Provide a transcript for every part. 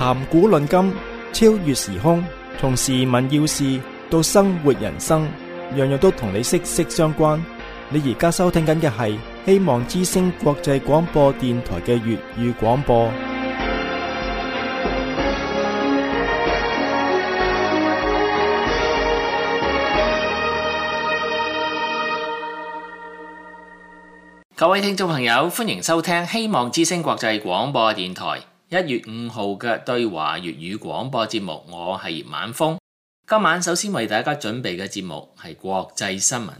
談古論今，超越時空，從時聞要事到生活人生，樣樣都同你息息相關。你而家收聽緊嘅係希望之聲國際廣播電台嘅粵語廣播。 各位聽眾朋友，歡迎收聽希望之聲國際廣播電台1月5號嘅對華粵語廣播節目。我係葉晚風。今晚首先為大家準備嘅節目係國際新聞。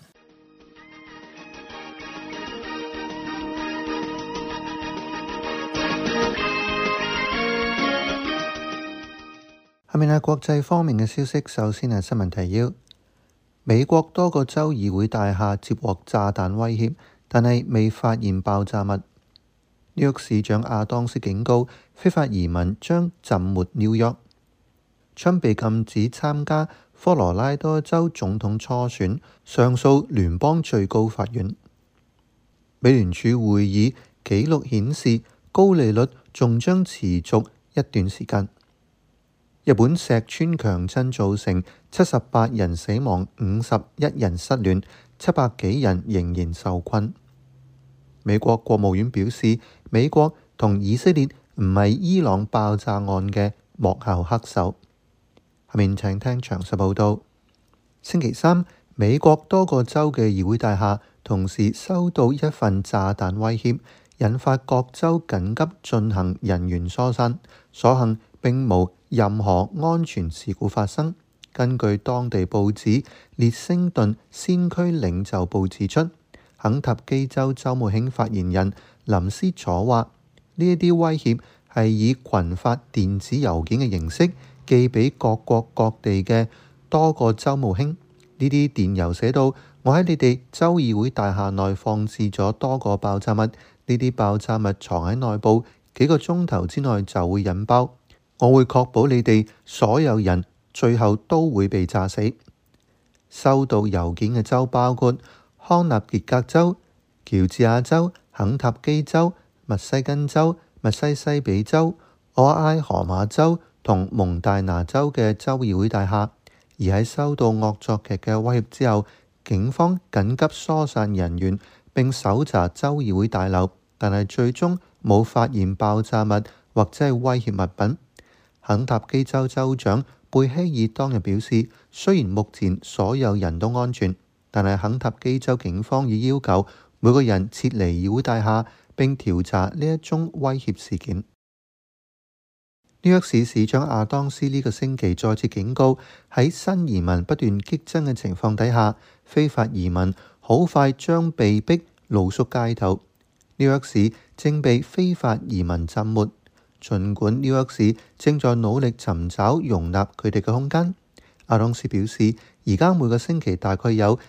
下面係國際方面嘅消息，首先係新聞提要。美國多個州議會大廈接獲炸彈威脅，但係未發現爆炸物。紐約市長亞當斯警告，非法移民將浸沒紐約。川被禁止參加科羅拉多州總統初選，上訴聯邦最高法院。美聯儲會議紀錄顯示，高利率仲將持續一段時間。日本石川強震造成78人死亡，51人失聯，700幾人仍然受困。美國國務院表示，美國同以色列唔係伊朗爆炸案嘅幕後黑手。下面請聽詳細報道。星期三，美國多個州嘅議會大廈同時收到一份炸彈威脅，引發各州緊急進行人員疏散。所幸並無任何安全事故發生。根據當地報紙列星頓先驅領袖報指出，肯塔基州州務卿發言人林斯楚話，呢一啲威脅係以群發電子郵件嘅形式寄俾各國各地嘅多個州務卿。呢啲電郵寫到：我喺你哋州議會大廈內放置咗多個爆炸物，呢啲爆炸物藏喺內部，幾個鐘頭之內就會引爆。我會確保你哋所有人最後都會被炸死。收到郵件嘅州包括康納傑格州、喬治亞州、肯塔基州、密西根州、密西西比州、俄亥俄馬州同蒙大拿州嘅州議會大廈。而喺收到惡作劇嘅威脅之後，警方緊急疏散人員並搜查州議會大樓，但係最終冇發現爆炸物或者係威脅物品。肯塔基州州長貝希爾當日表示，雖然目前所有人都安全，但係肯塔基州警方已要求每個人撤離議會大廈並調查呢一宗威脅事件。紐約市市長亞當斯呢個星期再次警告，喺新移民不斷激增嘅情況底下，非法移民好快將被逼露宿街頭。紐約市正被非法移民浸沒。儘管紐約市正在努力尋找容納佢哋嘅空間，亞當斯表示，而家每個星期大概有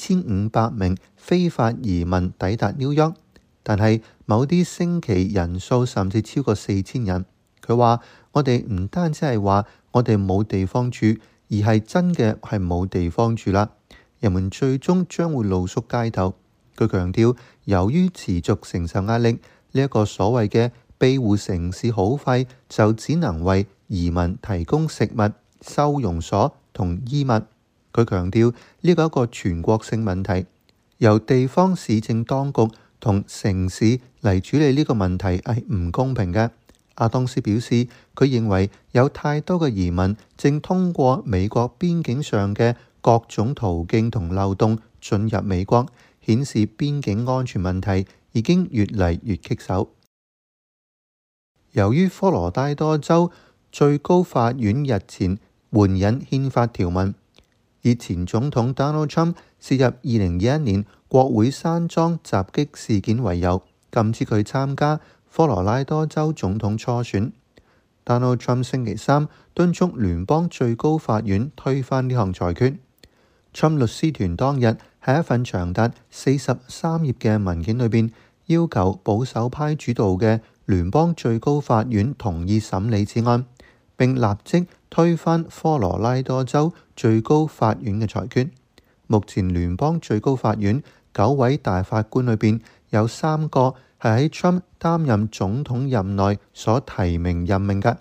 2500名非法移民抵達紐約，但係某啲星期人數甚至超過4000人。佢話：我哋唔單止係話我哋冇地方住，而係真嘅係冇地方住啦。人們最終將會露宿街頭。佢強調，由於持續承受壓力，呢一個所謂嘅庇護城市好快就只能為移民提供食物、收容所同衣物。佢強調呢個係一個全國性問題，由地方市政當局同城市嚟處理呢個問題係唔公平嘅。亞當斯表示，佢認為有太多嘅移民正通過美國邊境上嘅各種途徑同漏洞進入美國，顯示邊境安全問題已經越嚟越棘手。由於科羅拉多州最高法院日前援引憲法條文，以前總統 Donald Trump 涉入2021年國會山莊襲擊事件為由，禁止佢參加科羅拉多州總統初選。Donald Trump 星期三敦促聯邦最高法院推翻呢項裁決。Trump 律師團當日喺一份長達43頁嘅文件裏邊，要求保守派主導嘅聯邦最高法院同意審理此案，並立即推翻科羅拉多州最高法院嘅裁決。目前聯邦最高法院9位大法官裏邊，有3個係喺 Trump 擔任總統任內所提名任命嘅，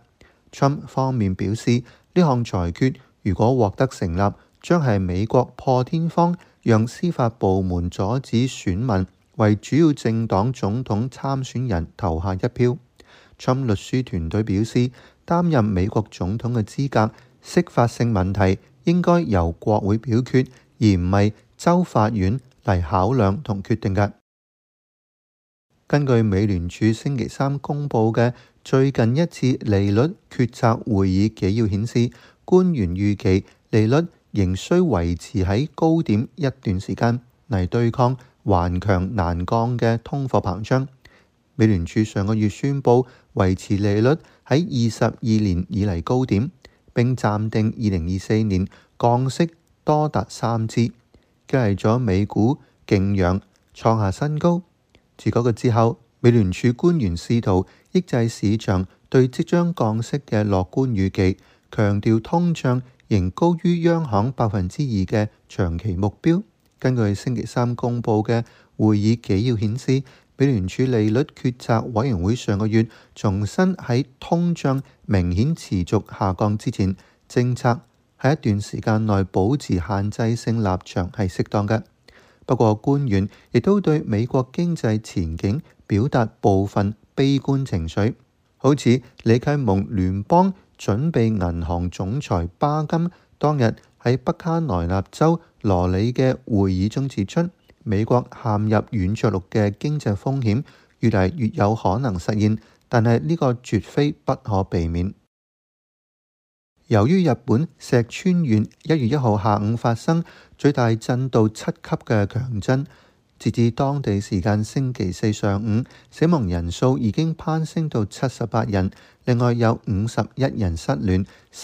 Trump 方面表示，呢項裁決如果獲得成立，將係美國破天荒讓司法部門阻止選民為主要政黨總統參選人投下一票。Trump 律師團隊表示，擔任美國總統嘅資格釋法性問題應該由國會表決，而唔係州法院嚟考量同決定嘅。根據美聯儲星期三公佈嘅最近一次利率決策會議紀要顯示，官員預期利率仍需維持喺高點一段時間嚟對抗頑強難降嘅通貨膨脹。美聯儲上個月宣布維持利率喺22年以嚟高點，並暫定2024年降息多達3次，激勵咗美股勁揚創下新高。自嗰個之後，美聯儲官員試圖抑制市場對即將降息嘅樂觀預期，強調通脹仍高於央行2%嘅長期目標。根據星期三公佈嘅會議紀要顯示，美聯儲利率決策委員會上個月重申喺通脹明顯持續下降之前，政策喺一段時間內保持限制性立場係適當嘅。不過官員亦都對美國經濟前景表達部分悲觀情緒，好似李啟蒙聯邦準備銀行總裁巴金當日喺北卡羅來納州羅里嘅會議中指出，美國陷入軟着陸嘅經濟風險越嚟越有可能實現，但係呢個絕非不可避免。由於日本石川縣1月1號下午發生最大震度7級嘅強震，截至當地時間星期四上午，死亡人數已經攀升到78人，另外有51人失聯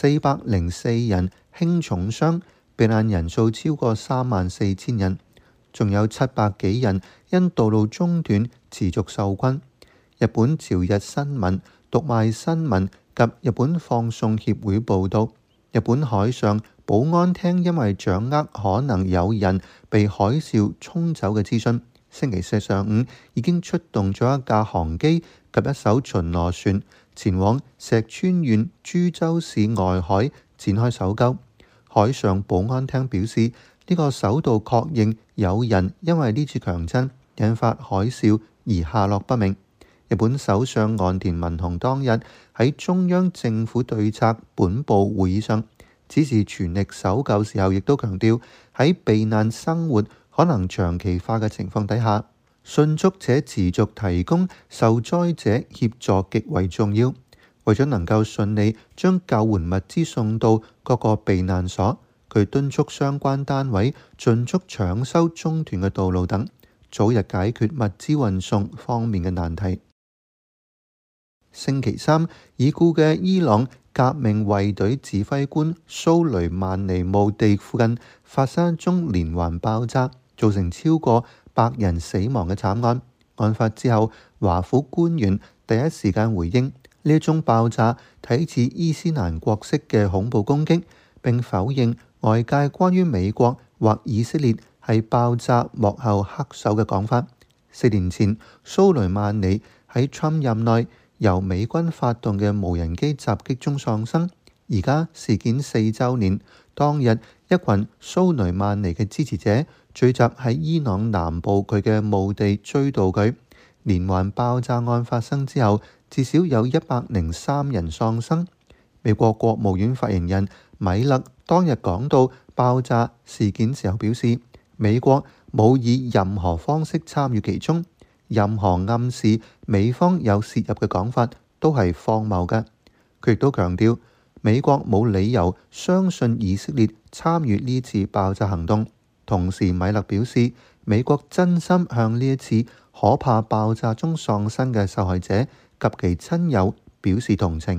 ，404人輕重傷，避難人數超過34000人，仲有700幾人因道路中斷持續受困。日本朝日新聞、讀賣新聞及日本放送協會報導，日本海上保安廳因為掌握可能有人被海嘯沖走嘅資訊，星期四上午已經出動咗一架航機及一艘巡邏船前往石川縣珠洲市外海展開搜救。海上保安廳表示，呢個首度確認有人因為呢次強震引發海嘯而下落不明。日本首相岸田文雄當日喺中央政府對策本部會議上指示全力搜救時候，亦都強調喺避難生活可能長期化嘅情況底下，迅速且持續提供受災者協助極為重要。為咗能夠順利將救援物資送到各個避難所，佢敦促相關單位盡速搶修中斷嘅道路等，早日解決物資運送方面嘅難題。星期三，已故嘅伊朗革命衛隊指揮官蘇雷曼尼墓地附近發生一宗連環爆炸，造成超過100人死亡嘅慘案。案發之後，華府官員第一時間回應呢一宗爆炸睇似伊斯蘭國式嘅恐怖攻擊，並否認外界關於美國或以色列係爆炸幕後黑手嘅講法。4年前，蘇雷曼尼喺 Trump 任內由美軍發動嘅無人機襲擊中喪生，而家事件4週年，當日一群蘇雷曼尼嘅支持者聚集喺伊朗南部佢嘅墓地追悼佢。連環爆炸案發生之後，至少有103人喪生。美國國務院發言人米勒當日講到爆炸事件時候表示，美國冇以任何方式參與其中，任何暗示美方有涉入嘅講法都係荒謬嘅。佢亦都強調，美國冇理由相信以色列參與呢次爆炸行動。同時，米勒表示，美國真心向呢一次可怕爆炸中喪生嘅受害者及其親友表示同情。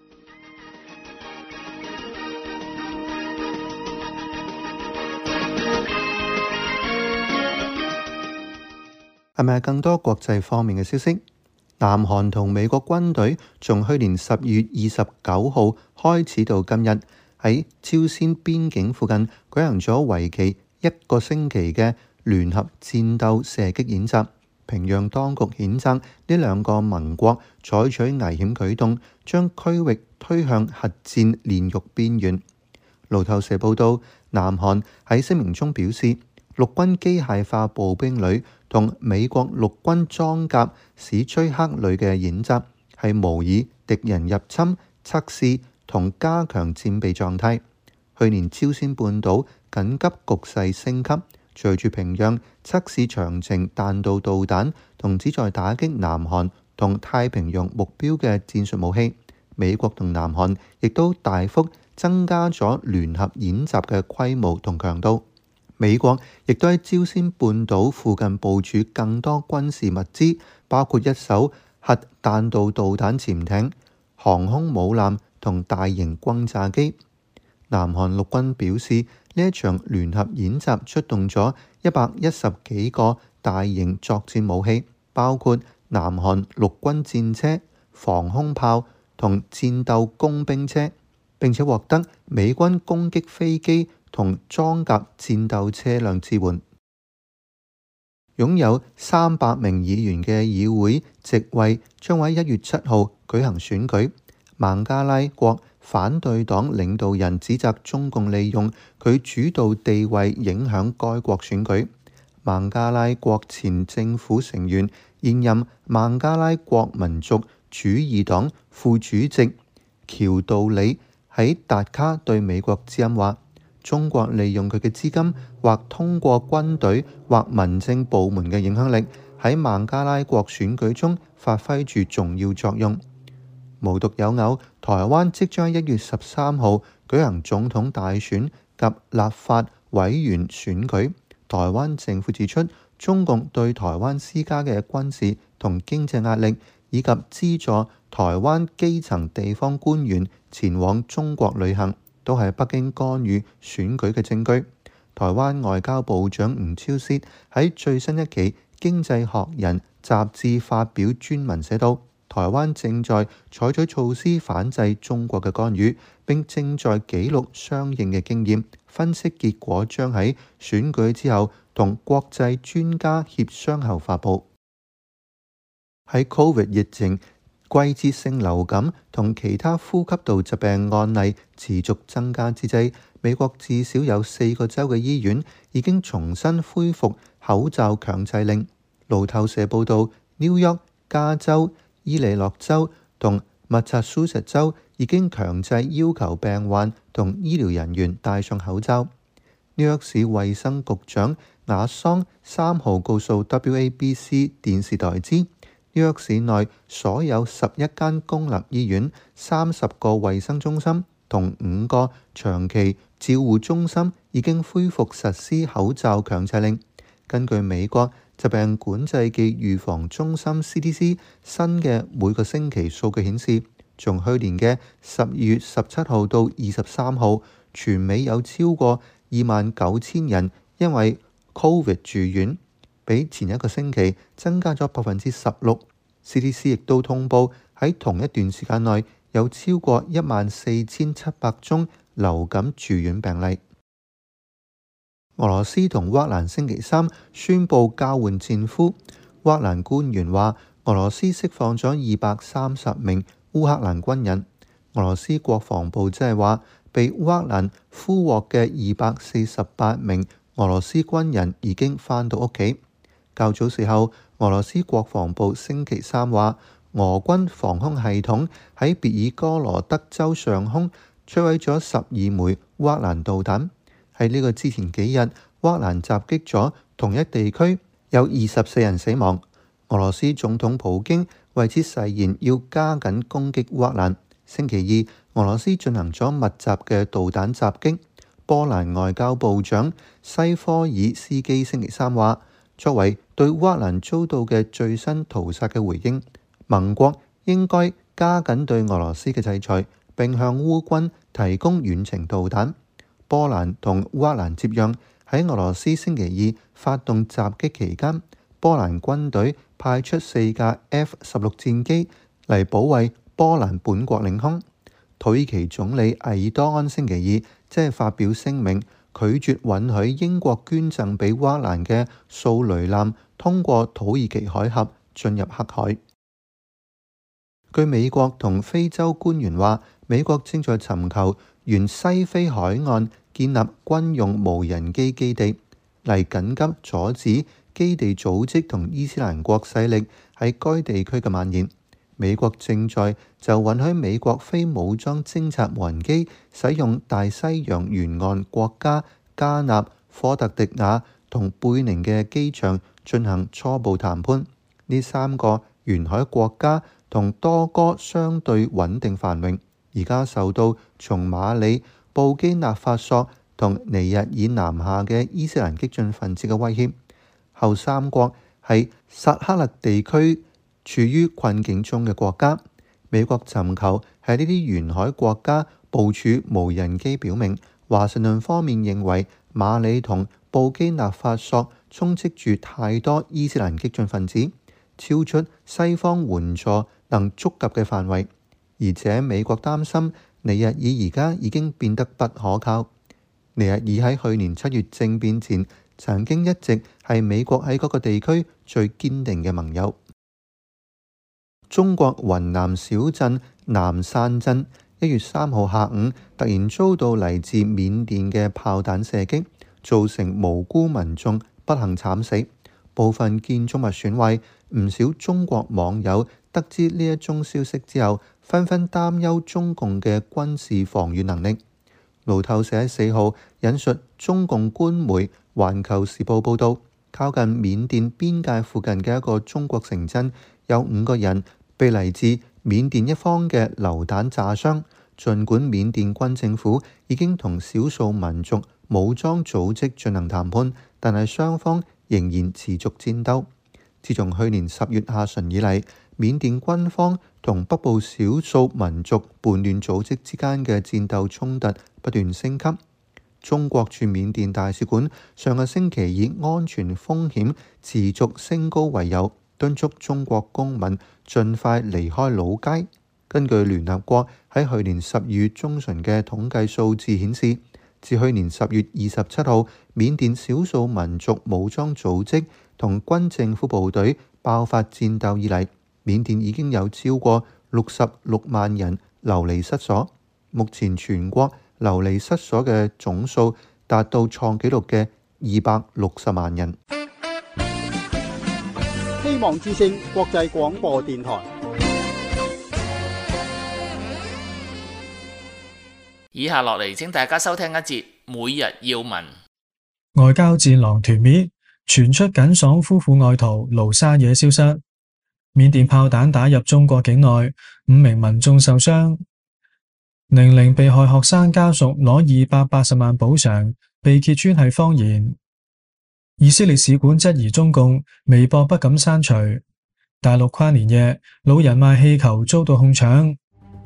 係咪更多國際方面嘅消息？南韓同美國軍隊從去年12月29號開始到今日，喺朝鮮邊境附近舉行咗為期1個星期嘅聯合戰鬥射擊演習， 平壤當局譴責呢兩個盟國採取危險舉動，將區域推向核戰煉獄邊緣。路透社報道，南韓喺聲明中表示，陸軍機械化步兵旅同美國陸軍裝甲史崔克旅嘅演習係模擬敵人入侵、測試同加強戰備狀態。去年朝鮮半島緊急局勢升級，隨住平壤測試長程彈道導彈同旨在打擊南韓同太平洋目標嘅戰術武器，美國同南韓亦都大幅增加咗聯合演習嘅規模同強度。美國亦都喺朝鮮半島附近部署更多軍事物資，包括一艘核彈道導彈潛艇、航空母艦同大型轟炸機。南韓陸軍表示，呢一場聯合演習出動咗110幾個大型作戰武器，包括南韓陸軍戰車、防空炮同戰鬥工兵車，並且獲得美軍攻擊飛機同裝甲戰鬥車輛支援。擁有300名議員嘅議會席位將喺1月7號舉行選舉。孟加拉國反對黨領導人指責中共利用佢主導地位影響該國選舉。孟加拉國前政府成員、現任孟加拉國民族主義黨副主席喬道理喺達卡對美國之音話：中國利用佢嘅資金或通過軍隊或民政部門嘅影響力喺孟加拉國選舉中發揮住重要作用。無獨有偶，台灣即將1月13號舉行總統大選及立法委員選舉。台灣政府指出，中共對台灣施加嘅軍事同經濟壓力，以及資助台灣基層地方官員前往中國旅行，都係北京干預選舉嘅證據。台灣外交部長吳釗燮喺最新一期《經濟學人》雜誌發表專文寫道，台灣正在採取措施反制中國嘅干預，並正在記錄相應嘅經驗，分析結果將喺選舉之後同國際專家協商後發布。喺 Covid 疫情、季節性流感同其他呼吸道疾病案例持續增加之際，美國至少有4個州嘅醫院已經重新恢復口罩強制令。路透社報導，紐約、加州、伊利諾州同密薩蘇塞州已經強制要求病患同醫療人員戴上口罩。紐約市衛生局長亞桑3號告訴 WABC 電視台知，紐約市內所有11間公立醫院、30個衛生中心同5個長期照護中心已經恢復實施口罩強制令。根據美國疾病管制暨預防中心 CDC 新嘅每個星期數據顯示，從去年嘅12月17號到23號，全美有超過29,000人因為 Covid 住院，比前一個星期增加咗16%。CDC 亦都通報喺同一段時間內有超過14,700宗流感住院病例。俄羅斯同烏克蘭星期三宣布交換戰俘。烏克蘭官員話，俄羅斯釋放咗230名烏克蘭軍人。俄羅斯國防部即係話，被烏克蘭俘獲嘅248名俄羅斯軍人已經返到屋企。較早時候，俄羅斯國防部星期三話，俄軍防空系統喺別爾哥羅德州上空摧毀咗12枚烏克蘭導彈。喺呢個之前幾日，烏克蘭襲擊咗同一地區，有24人死亡。俄羅斯總統普京為此誓言要加緊攻擊烏克蘭。星期二，俄羅斯進行咗密集嘅導彈襲擊。波蘭外交部長西科爾斯基星期三話，作為對烏克蘭遭到嘅最新屠殺嘅回應，盟國應該加緊對俄羅斯嘅制裁，並向烏軍提供遠程導彈。波蘭同烏克蘭接壤，喺俄羅斯星期二發動襲擊期間，波蘭軍隊派出4架 F-16戰機嚟保衛波蘭本國領空。土耳其總理埃爾多安星期二即係發表聲明， 拒絕允許英國捐贈俾烏克蘭嘅掃雷艦通過土耳其海峽進入黑海。據美國同非洲官員話，美國正在尋求沿西非海岸建立軍用無人機基地，嚟緊急阻止基地組織同伊斯蘭國勢力喺該地區嘅蔓延。美國正在就允許美國非武裝偵察無人機使用大西洋沿岸國家加納、科特迪瓦同貝寧嘅機場進行初步談判。呢3個沿海國家同多哥相對穩定繁榮，而家受到從馬里、布基納法索同尼日爾南下嘅伊斯蘭激進分子嘅威脅。後3國係薩赫勒地區處於困境中嘅國家。美國尋求喺呢啲沿海國家部署無人機，表明華盛頓方面認為馬里同布基納法索充斥住太多伊斯蘭激進分子，超出西方援助能觸及嘅範圍，而且美國擔心尼日爾而家已經變得不可靠。尼日爾喺去年7月政變前曾經一直係美國喺嗰個地區最堅定嘅盟友。中國雲南小鎮南山鎮1月3號下午突然遭到嚟自緬甸嘅炮彈射擊，造成無辜民眾不幸慘死，部分建築物損毀。唔少中國網友得知呢一宗消息之後，紛紛擔憂中共嘅軍事防禦能力。路透社4號引述中共官媒《環球時報》報導，靠近緬甸邊界附近嘅一個中國城鎮有5個人被嚟自緬甸一方嘅榴彈炸傷。儘管緬甸軍政府已經同少數民族武裝組織進行談判，但係雙方仍然持續戰鬥。自從去年10月下旬以嚟，緬甸軍方同北部少數民族叛亂組織之間嘅戰鬥衝突不斷升級。中國駐緬甸大使館上個星期以安全風險持續升高為由，敦促中國公民盡快離開老街。根據聯合國喺去年12月中旬嘅統計數字顯示，自去年10月27號緬甸少數民族武裝組織同軍政府部隊爆發戰鬥以嚟，緬甸已經有超過66萬人流離失所。目前全國流離失所嘅總數達到創紀錄嘅260萬人。 希望之聲國際廣播電台。 以下落嚟，請大家收聽一節每日要聞。 外交戰狼團滅，傳出耿爽夫婦愛逃盧沙野消失。緬甸炮彈打入中國境內，5名民眾受傷。00被害學生家屬攞280萬補償，被揭穿係謊言。以色列使館質疑中共，微博不敢刪除。大陸跨年夜，老人賣氣球遭到控搶。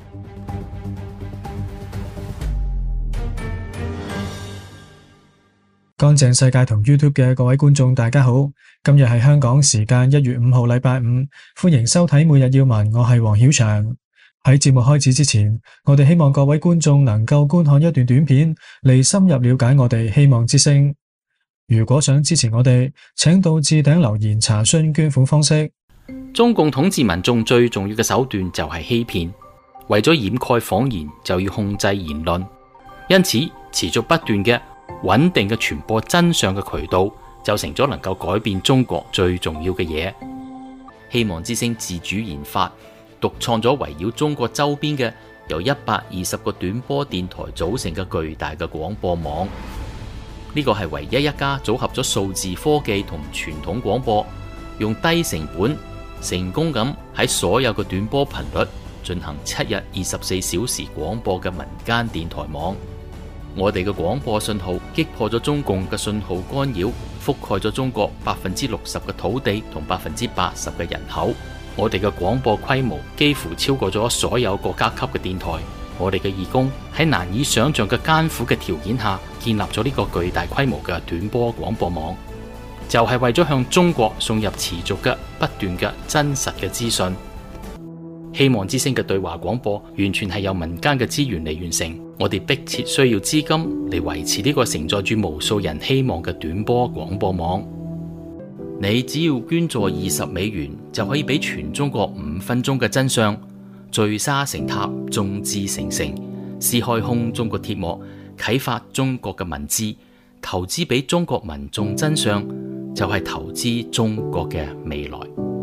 乾淨世界同 YouTube 嘅各位觀眾大家好，今日係香港時間1月5號禮拜五，歡迎收睇每日要聞，我係黃曉翔。喺節目開始之前，我哋希望各位觀眾能夠觀看一段短片嚟深入了解我哋希望之聲。如果想支持我哋，請到置頂留言查詢捐款方式。 中共統治民眾最重要嘅手段就係欺騙，為咗掩蓋謊言就要控制言論，因此持續不斷嘅穩定嘅傳播真相嘅渠道就成咗能夠改變中國最重要嘅嘢。希望之聲自主研發獨創咗圍繞中國周邊嘅由120個短波電台組成嘅巨大嘅廣播網，呢個係唯一一家組合咗數字科技同傳統廣播，用低成本成功咁喺所有嘅短波頻率進行7日24小時廣播嘅民間電台網。我哋嘅廣播信號擊破咗中共嘅信號干擾，覆蓋咗中國60%嘅土地同80%嘅人口。我哋嘅廣播規模幾乎超過咗所有國家級嘅電台。我哋嘅義工喺難以想象嘅艱苦嘅條件下建立咗呢個巨大規模嘅短波廣播網，就係為咗向中國送入持續嘅不斷嘅真實嘅資訊。 希望之聲嘅對話廣播完全係由民間嘅資源嚟完成，我哋迫切需要資金嚟維持呢個承載住無數人希望嘅短波廣播網。你只要捐助$20，就可以俾全中國5分鐘嘅真相，聚沙成塔，眾志成城，撕開空中嘅鐵幕，啟發中國嘅文字，投資俾中國民眾真相，就係投資中國嘅未來。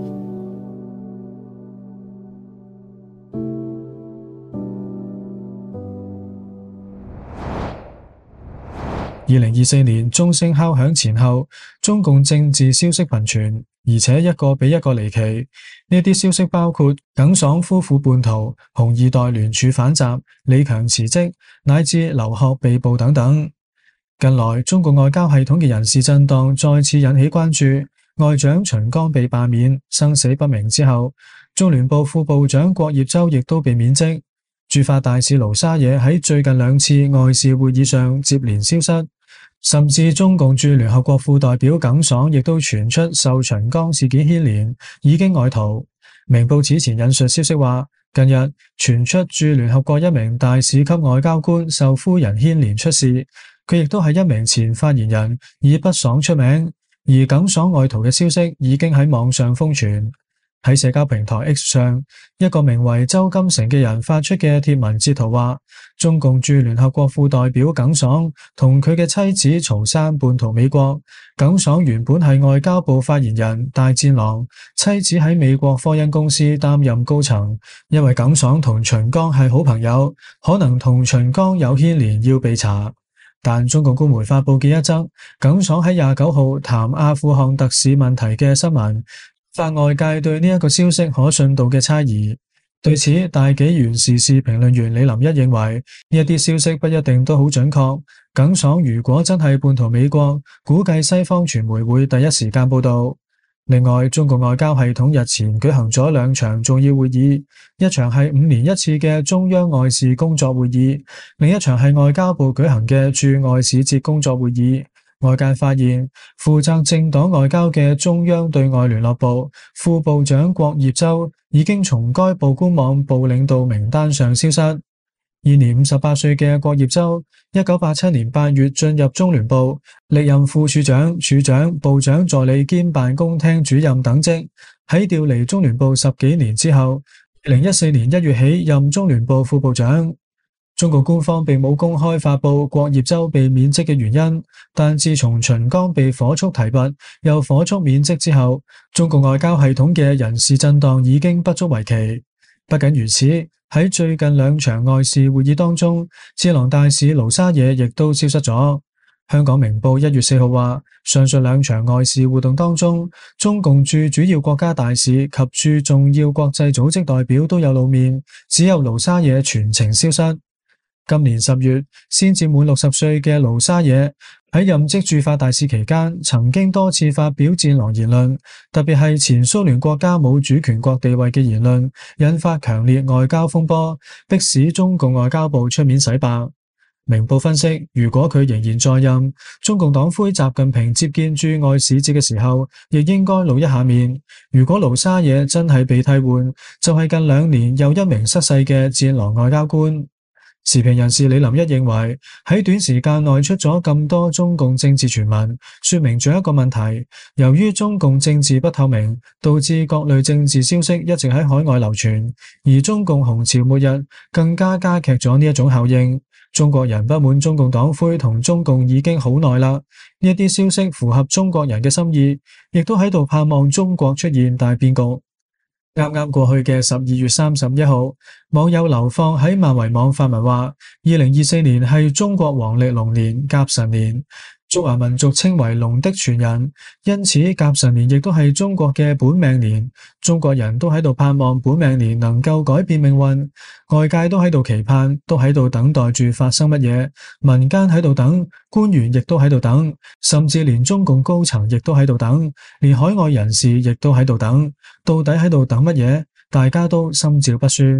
2024年鐘聲敲響前後，中共政治消息頻傳，而且一個比一個離奇。呢啲消息包括耿爽夫婦叛逃、紅二代聯署反習、李強辭職，乃至劉鶴被捕等等。近來，中共外交系統嘅人事震盪再次引起關注。外長秦剛被罷免，生死不明之後，中聯部副部長郭業洲亦都被免職。駐法大使盧沙野喺最近2次外事會議上接連消失。甚至中共駐聯合國副代表耿爽亦都傳出受秦剛事件牽連，已經外逃。明報此前引述消息話，近日傳出駐聯合國一名大使級外交官受夫人牽連出事，佢亦都係一名前發言人，以不爽出名。而耿爽外逃嘅消息已經喺網上瘋傳。喺社交平台 X 上，一個名為周金城嘅人發出嘅貼文截圖話，中共駐聯合國副代表耿爽同佢嘅妻子曹珊叛逃美國。耿爽原本係外交部發言人大戰狼，妻子喺美國科恩公司擔任高層。因為耿爽同秦剛係好朋友，可能同秦剛有牽連要被查。但中共官媒發佈嘅一則耿爽喺29號談阿富汗特使問題嘅新聞，發外界對呢一個消息可信度嘅猜疑。對此，大紀元時事評論員李林一認為，呢一啲消息不一定都好準確。耿爽如果真係叛逃美國，估計西方傳媒會第一時間報道。另外，中國外交系統日前舉行咗2場重要會議，一場係5年1次嘅中央外事工作會議，另一場係外交部舉行嘅駐外使節工作會議。外界發現，負責政黨外交嘅中央對外聯絡部副部長郭業洲已經從該部官網部領導名單上消失。現年58歲嘅郭業洲，1987年8月進入中聯部，歷任副處長、處長、部長助理兼辦公廳主任等職。喺調離中聯部10幾年之後，2014年1月起任中聯部副部長。中國官方並冇公開發佈郭業洲被免職嘅原因，但自從秦剛被火速提拔又火速免職之後，中國外交系統嘅人事震盪已經不足為奇。不僅如此，喺最近2場外事會議當中，智囊大使盧沙野亦都消失咗。香港明報1月4號話，上述2場外事活動當中，中共駐主要國家大使及駐重要國際組織代表都有露面，只有盧沙野全程消失。今年10月，先至滿60歲嘅盧沙野喺任職駐法大使期間，曾經多次發表戰狼言論，特別係前蘇聯國家冇主權國地位嘅言論，引發強烈外交風波，迫使中共外交部出面洗白。明報分析，如果佢仍然在任，中共黨魁習近平接見駐外使節嘅時候，亦應該露一下面。如果盧沙野真係被替換，就係近2年又一名失勢嘅戰狼外交官。時評人士李林一認為，喺短時間內出咗咁多中共政治傳聞，說明咗一個問題，由於中共政治不透明，導致各類政治消息一直喺海外流傳，而中共紅潮末日更加劇咗呢一種效應。中國人不滿中共黨魁同中共已經好耐啦，呢一啲消息符合中國人嘅心意，亦都喺度盼望中國出現大變局。啱啱過去嘅12月31號，網友流放喺萬維網發文話，2024年係中國黃曆龍年甲辰年，中華民族稱為龍的傳人，因此甲辰年亦都係中國嘅本命年。中國人都喺度盼望本命年能夠改變命運，外界都喺度期盼，都喺度等待住發生乜嘢，民間喺度等，官員亦都喺度等，甚至連中共高層亦都喺度等，連海外人士亦都喺度等。到底喺度等乜嘢？大家都心照不宣。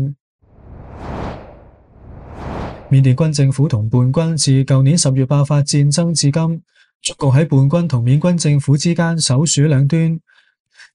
緬甸軍政府同叛軍自舊年10月爆發戰爭至今，中共喺叛軍同緬軍政府之間首鼠兩端。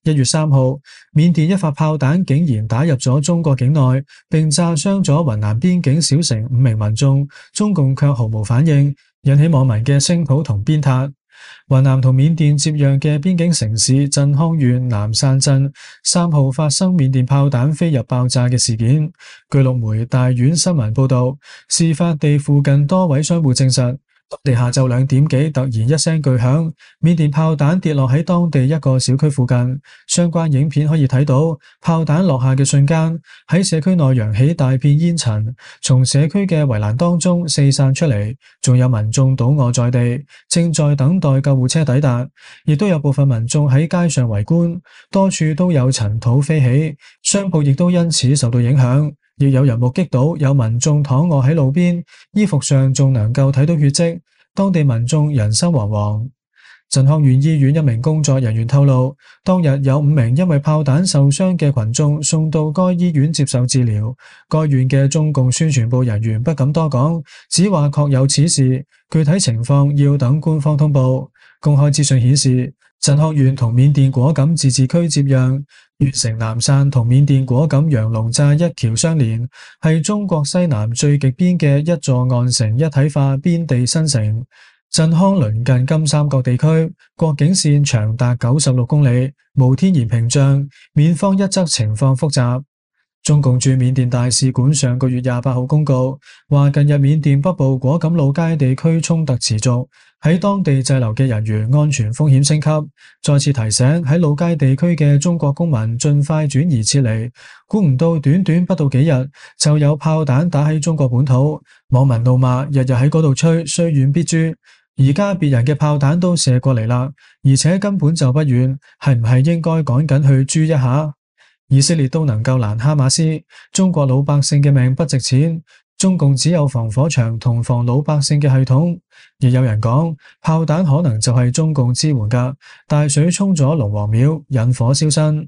1月3號，緬甸一發炮彈竟然打入咗中國境內，並炸傷咗雲南邊境小城5名民眾，中共卻毫無反應，引起網民嘅聲討同鞭撻。雲南同緬甸接壤嘅邊境城市鎮康縣南汕鎮3號發生緬甸炮彈飛入爆炸嘅事件。據陸媒大院新聞報道，事發地附近多位商戶證實，當地下晝2點幾突然一聲巨響，緬甸炮彈跌落喺當地一個小區附近。相關影片可以睇到，炮彈落下嘅瞬間，喺社區內揚起大片煙塵，從社區嘅圍欄當中四散出嚟，仲有民眾倒臥在地，正在等待救護車抵達，亦都有部分民眾喺街上圍觀，多處都有塵土飛起，商鋪亦都因此受到影響。亦有人目擊到有民眾躺臥喺路邊，衣服上仲能夠睇到血跡，當地民眾人心惶惶。鎮康縣醫院一名工作人員透露，當日有5名因為炮彈受傷嘅群眾送到該醫院接受治療。該院嘅中共宣傳部人員不敢多講，只話確有此事，具體情況要等官方通報。公開資訊顯示，鎮康縣同緬甸果敢自治區接壤，縣城南汕同緬甸果敢羊籠寨一橋相連，係中國西南最極邊嘅一座岸城一體化邊地新城。鎮康鄰近金三角地區，國境線長達96公里，無天然屏障，緬方一側情況複雜。中共駐緬甸大使館上個月28號公告，話近日緬甸北部果敢老街地區衝突持續，喺當地滯留嘅人員安全風險升級，再次提醒喺老街地區嘅中國公民盡快轉移撤離。估唔到短短不到幾日，就有炮彈打喺中國本土，網民怒罵日日喺嗰度吹，雖遠必誅。而家別人嘅炮彈都射過嚟啦，而且根本就不遠，係唔係應該趕緊去誅一下？以色列都能夠攔哈馬斯，中國老百姓嘅命不值錢，中共只有防火牆同防老百姓嘅系統。亦有人講，炮彈可能就係中共支援㗎，大水沖咗龍王廟，引火燒身。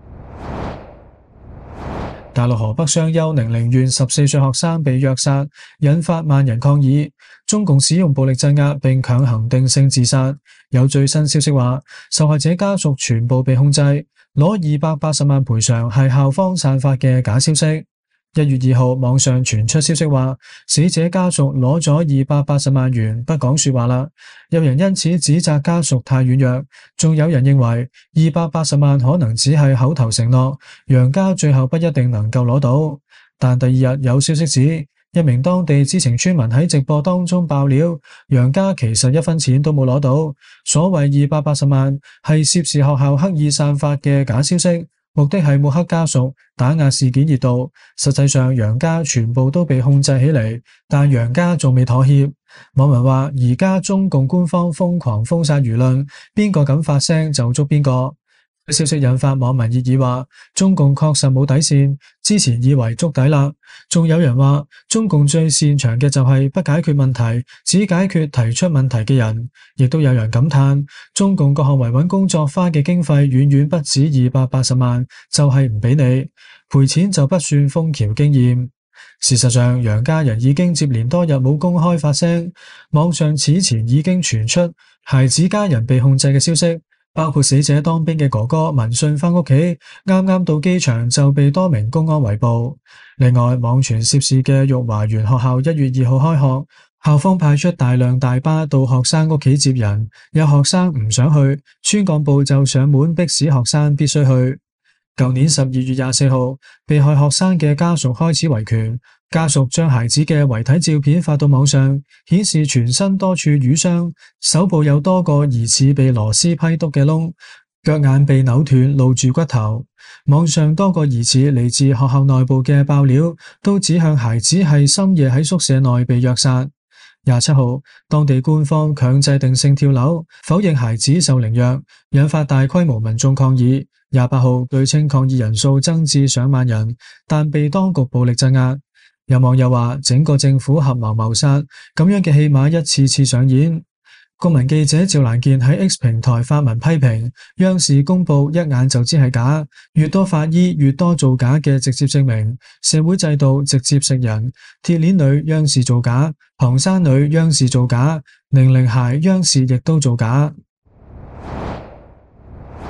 大陸河北商丘寧陵縣14歲學生被虐殺，引發萬人抗議。中共使用暴力鎮壓並強行定性自殺。有最新消息話，受害者家屬全部被控制，攞280萬賠償係校方散發嘅假消息。1月2號，網上傳出消息話，死者家屬攞咗280萬元，不講說話啦。有人因此指責家屬太軟弱，仲有人認為280萬可能只係口頭承諾，楊家最後不一定能夠攞到。但第2日有消息指，一名當地知情村民喺直播當中爆料，楊家其實1分錢都冇攞到，所謂280萬係涉事學校刻意散發嘅假消息，目的係抹黑家屬，打壓事件熱度。實際上楊家全部都被控制起嚟，但楊家仲未妥協。網民話，而家中共官方瘋狂封殺輿論，邊個敢發聲就捉邊個。消息引發網民熱議話，中共確實冇底線，之前以為捉底啦。仲有人話，中共最擅長嘅就係不解決問題，只解決提出問題嘅人。亦都有人感嘆，中共各項維穩工作花嘅經費遠遠不止280萬，就係唔俾你賠錢就不算楓橋經驗。事實上，楊家人已經接連多日冇公開發聲，網上此前已經傳出孩子家人被控制嘅消息。包括死者當兵嘅哥哥聞訊返屋企，啱啱到機場就被多名公安圍捕。另外，網傳涉事嘅育華園學校1月2號開學，校方派出大量大巴到學生屋企接人，有學生唔想去，村幹部就上門迫使學生必須去。舊年12月24號，被害學生嘅家屬開始維權，家屬將孩子嘅遺體照片發到網上，顯示全身多處瘀傷，手部有多個疑似被螺絲批篤嘅窿，腳眼被扭斷，露住骨頭。網上多個疑似嚟自學校內部嘅爆料，都指向孩子係深夜喺宿舍內被虐殺。27號，當地官方強制定性跳樓，否認孩子受凌虐，引發大規模民眾抗議。28號，據稱抗議人數增至上萬人，但被當局暴力鎮壓。有網友話，整個政府合謀謀殺，咁樣嘅戲碼一次次上演。公民記者趙蘭健喺 X 平台發文批評，央視公布一眼就知係假，越多法醫越多造假嘅直接證明社會制度直接食人。鐵鏈女央視造假，唐山女央視造假，寧寧鞋央視亦都造假。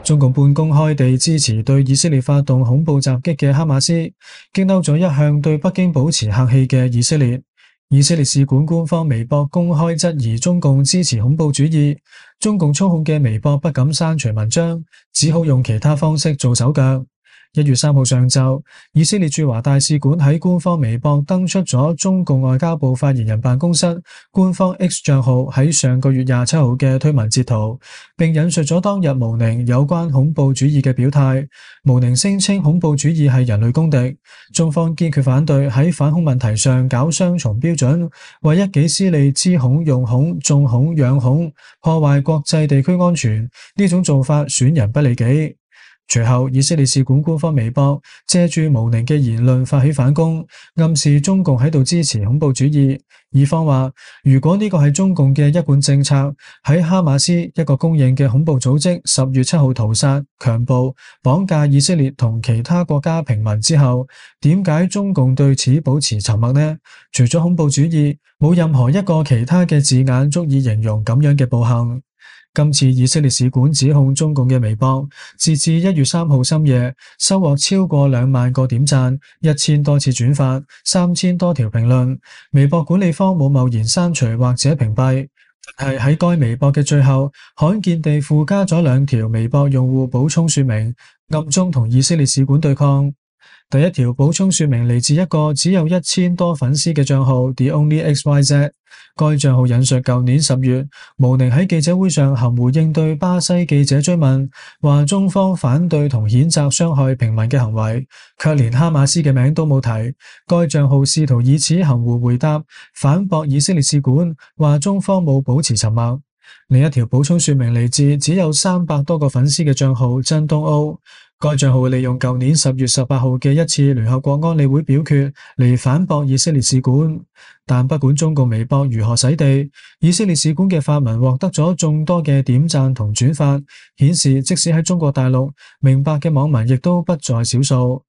中共半公開地支持對以色列發動恐怖襲擊嘅哈馬斯，激嬲咗一向對北京保持客氣嘅以色列。以色列使館官方微博公開質疑中共支持恐怖主義，中共操控嘅微博不敢刪除文章，只好用其他方式做手腳。1月3號上晝，以色列駐華大使館喺官方微博登出咗中共外交部發言人辦公室官方 X 賬號喺上個月27號嘅推文截圖，並引述咗當日毛寧有關恐怖主義嘅表態。毛寧聲稱恐怖主義係人類公敵，中方堅決反對喺反恐問題上搞雙重標準，為一己私利知恐用恐縱恐養恐，破壞國際地區安全，呢種做法損人不利己。隨後，以色列使館官方微博借住毛寧嘅言論發起反攻，暗示中共喺度支持恐怖主義。以方話，如果呢個係中共嘅一貫政策，喺哈馬斯一個公認嘅恐怖組織10月7號屠殺、強暴、綁架以色列同其他國家平民之後，點解中共對此保持沉默呢？除咗恐怖主義，冇任何一個其他嘅字眼足以形容咁樣嘅暴行。今次以色列使館指控中共嘅微博，截至1月3號深夜，收獲超過2萬個點讚、1000多次轉發、3000多條評論。微博管理方冇貿然刪除或者屏蔽，但係喺該微博嘅最後，罕見地附加咗2條微博用戶補充說明，暗中同以色列使館對抗。第一條補充說明嚟自一個只有1000多粉絲嘅賬號 The Only XYZ。該賬號引述舊年10月，毛寧喺記者會上含糊應對巴西記者追問，話中方反對同譴責傷害平民嘅行為，卻連哈馬斯嘅名都冇提。該賬號試圖以此含糊回答，反駁以色列使館，話中方冇保持沉默。另一條補充說明嚟自只有300多個粉絲嘅賬號真東歐。該賬號利用舊年10月18號嘅一次聯合國安理會表決嚟反駁以色列使館，但不管中共微博如何洗地，以色列使館嘅發文獲得咗眾多嘅點讚同轉發，顯示即使喺中國大陸，明白嘅網民亦都不在少數。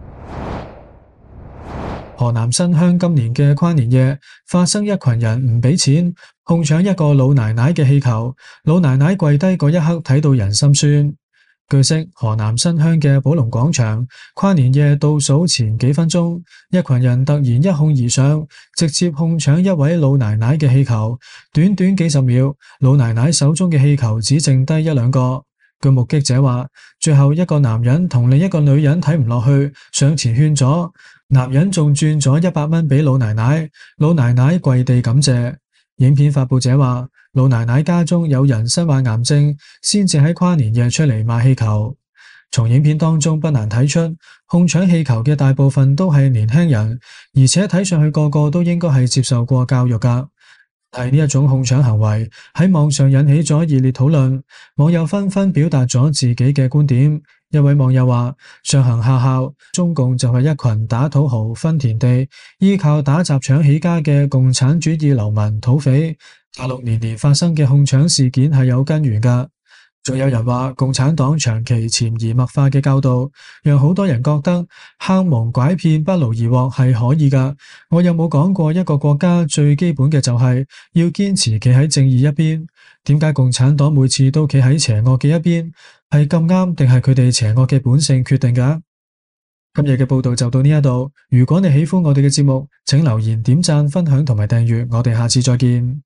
河南新鄉今年嘅跨年夜發生一群人唔俾錢，哄搶一個老奶奶嘅氣球，老奶奶跪低嗰一刻睇到人心酸。據悉，河南新鄉嘅寶龍廣場跨年夜倒數前幾分鐘，一群人突然一哄而上，直接哄搶一位老奶奶嘅氣球。短短幾十秒，老奶奶手中嘅氣球只剩低1、2個。據目擊者話，最後一個男人同另一個女人睇唔落去，上前勸咗，男人仲轉咗100蚊俾老奶奶，老奶奶跪地感謝。影片發布者話，老奶奶家中有人身患癌症，先至喺跨年夜出嚟賣氣球。從影片當中不難睇出，哄搶氣球嘅大部分都係年輕人，而且睇上去個個都應該係接受過教育噶。但係呢一種哄搶行為喺網上引起咗熱烈討論，網友紛紛表達咗自己嘅觀點。一位網友話：上行下效，中共就係一群打土豪分田地，依靠打砸搶起家嘅共產主義流民土匪。大陸年年發生嘅哄搶事件係有根源噶。仲有人話，共產黨長期潛移默化嘅教導，讓好多人覺得坑蒙拐騙不勞而獲係可以噶。我有冇講過一個國家最基本嘅就係要堅持企喺正義一邊？點解共產黨每次都企喺邪惡嘅一邊？係咁啱定係佢哋邪惡嘅本性決定噶？今日嘅報道就到呢一度。如果你喜歡我哋嘅節目，請留言、點讚、分享同埋訂閱。我哋下次再見。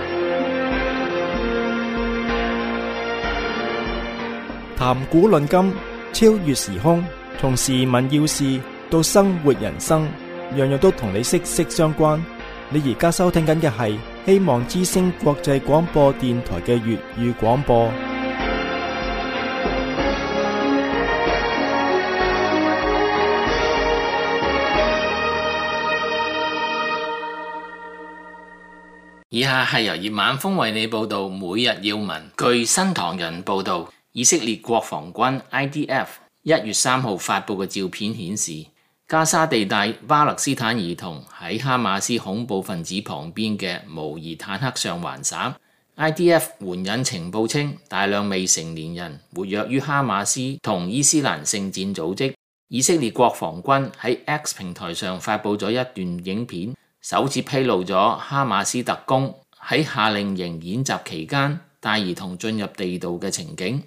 談古論今，超越時空，從時聞要事到生活人生，樣樣都同你息息相關。你而家收聽緊嘅係希望之聲國際廣播電台嘅粵語廣播。 以下係由葉晚風為你報道每日要聞。據新唐人報道，以色列國防軍 IDF 1月3號發布嘅照片顯示，加沙地帶巴勒斯坦兒童喺哈馬斯恐怖分子旁邊嘅模擬坦克上玩耍。IDF 援引情報稱，大量未成年人活躍於哈馬斯同伊斯蘭聖戰組織。以色列國防軍喺 X 平台上發布咗一段影片，首次披露咗哈馬斯特工喺夏令營演習期間帶兒童進入地道嘅情景。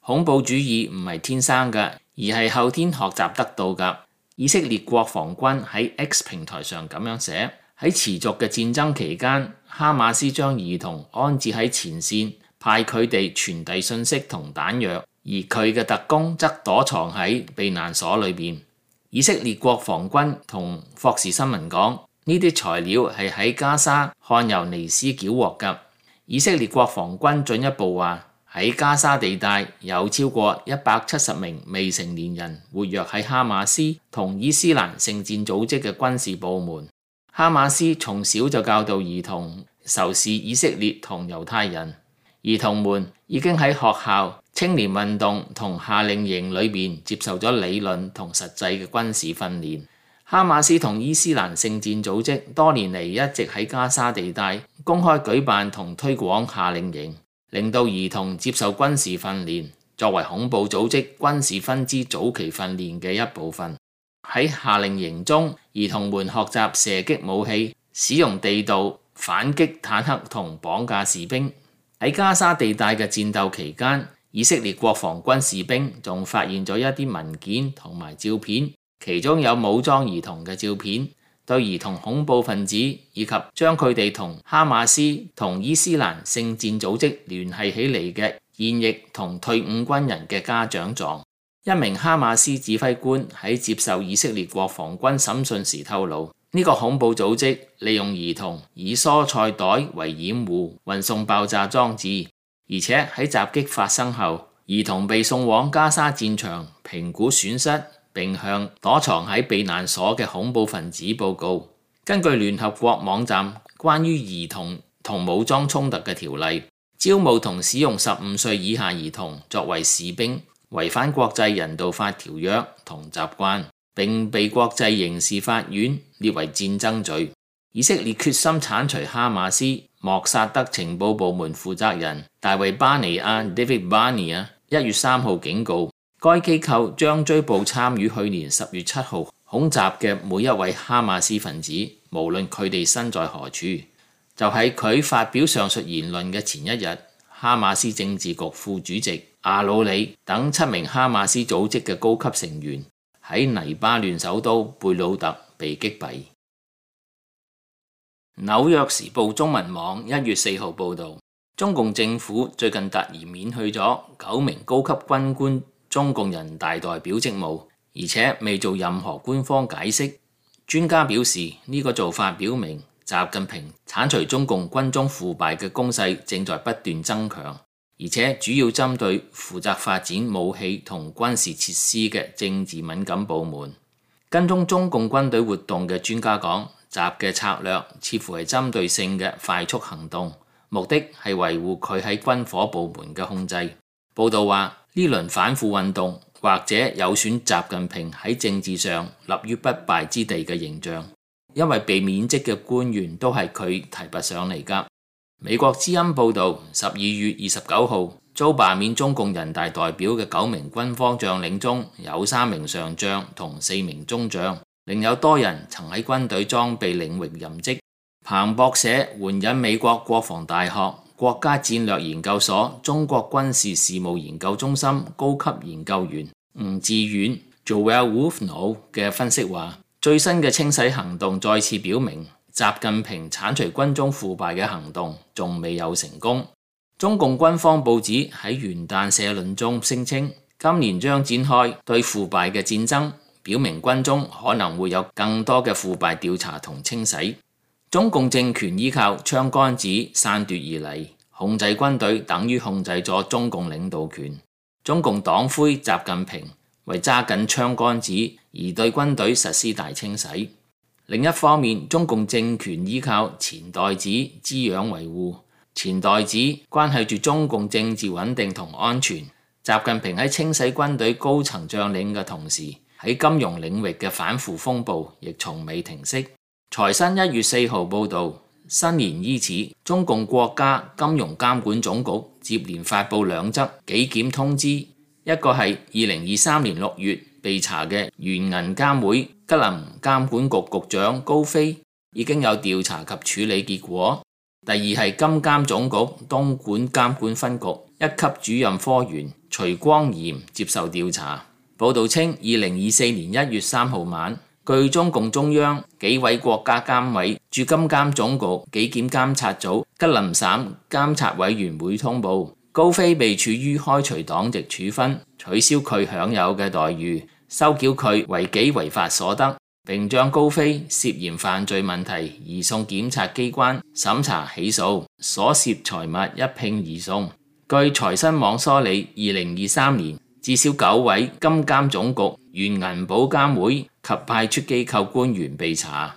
恐怖主義唔係天生嘅，而係後天學習得到㗎。以色列國防軍喺 X 平台上咁樣寫：喺持續嘅戰爭期間，哈馬斯將兒童安置喺前線，派佢哋傳遞信息同彈藥，而佢嘅特工則躲藏喺避難所裏邊。以色列國防軍同霍士新聞講，呢啲材料係喺加沙漢尤尼斯繳獲㗎。以色列國防軍進一步話，喺加沙地帶有超過170名未成年人活躍喺哈馬斯同伊斯蘭聖戰組織嘅軍事部門。哈馬斯從小就教導兒童仇視以色列同猶太人，兒童們已經喺學校、青年運動同夏令營裏邊接受咗理論同實際嘅軍事訓練。哈馬斯同伊斯蘭聖戰組織多年嚟一直喺加沙地帶公開舉辦同推廣夏令營，令到兒童接受軍事訓練，作為恐怖組織軍事分支早期訓練嘅一部分。喺夏令營中，兒童們學習射擊武器、使用地道、反擊坦克同綁架士兵。喺加沙地帶嘅戰鬥期間，以色列國防軍士兵仲發現咗一啲文件同埋照片，其中有武裝兒童嘅照片，對兒童恐怖分子以及將佢哋同哈馬斯同伊斯蘭聖戰組織聯繫起嚟嘅現役同退伍軍人嘅家長狀。一名哈馬斯指揮官喺接受以色列國防軍審訊時透露，呢個恐怖組織利用兒童以蔬菜袋為掩護，運送爆炸裝置，而且喺襲擊發生後，兒童被送往加沙戰場評估損失，並向躲藏喺避難所嘅恐怖分子報告。根據聯合國網站關於兒童同武裝衝突嘅條例，招募同使用15歲以下兒童作為士兵，違反國際人道法條約同習慣，並被國際刑事法院列為戰爭罪。以色列決心剷除哈馬斯。莫薩德情報部門負責人大衛巴尼亞 David Barnea 1月3號警告，該機構將追捕參與去年10月7號恐襲嘅每一位哈馬斯分子，無論佢哋身在何處。就喺佢發表上述言論嘅前一日，哈馬斯政治局副主席阿魯里等7名哈馬斯組織嘅高級成員喺黎巴嫩首都貝魯特被擊斃。紐約時報中文網1月4號報導，中共政府最近突然免去咗9名高級軍官中共人大代表職務，而且未做任何官方解釋。專家表示，呢個做法表明習近平剷除中共軍中腐敗嘅攻勢正在不斷增強，而且主要針對負責發展武器同軍事設施嘅政治敏感部門。跟蹤中共軍隊活動嘅專家講，習嘅策略似乎係針對性嘅快速行動，目的係維護佢喺軍火部門嘅控制。報道話，呢輪反腐運動或者有損習近平喺政治上立於不敗之地嘅形象，因為被免職嘅官員都係佢提拔上嚟㗎。美國之音報導，12月29號遭罷免中共人大代表嘅9名軍方將領中有3名上將同4名中將。另有多人曾喺軍隊裝備領域任職。彭博社援引美國國防大學國家戰略研究所中國軍事事務研究中心高級研究員吳志遠 Joel Wolfnow 嘅分析話，最新嘅清洗行動再次表明，習近平剷除軍中腐敗嘅行動仲未有成功。中共軍方報紙喺元旦社論中聲稱，今年將展開對腐敗嘅戰爭，表明軍中可能會有更多嘅腐敗調查同清洗。中共政權依靠槍桿子篡奪而嚟，控制軍隊等於控制咗中共領導權。中共黨魁習近平為揸緊槍桿子而對軍隊實施大清洗。另一方面，中共政權依靠錢袋子滋養維護，錢袋子關係住中共政治穩定同安全。習近平喺清洗軍隊高層將領嘅同時，喺金融領域嘅反腐風暴亦從未停息。財新1月4號報導，新年伊始，中共國家金融監管總局接連發布2則紀檢通知，一個係2023年6月被查嘅原銀監會吉林監管局局長高飛已經有調查及處理結果。第二係金監總局東莞監管分局1級主任科員徐光炎接受調查。報道稱，2024年1月3號晚，據中共中央紀委國家監委駐金監總局紀檢監察組吉林省監察委員會通報，高飛被處於開除黨籍處分、取消佢享有嘅待遇、收繳佢違紀違法所得，並將高飛涉嫌犯罪問題移送檢察機關審查起訴，所涉財物一併移送。據財新網梳理，2023年至少9位金監總局原銀保監會及派出機構官員被查。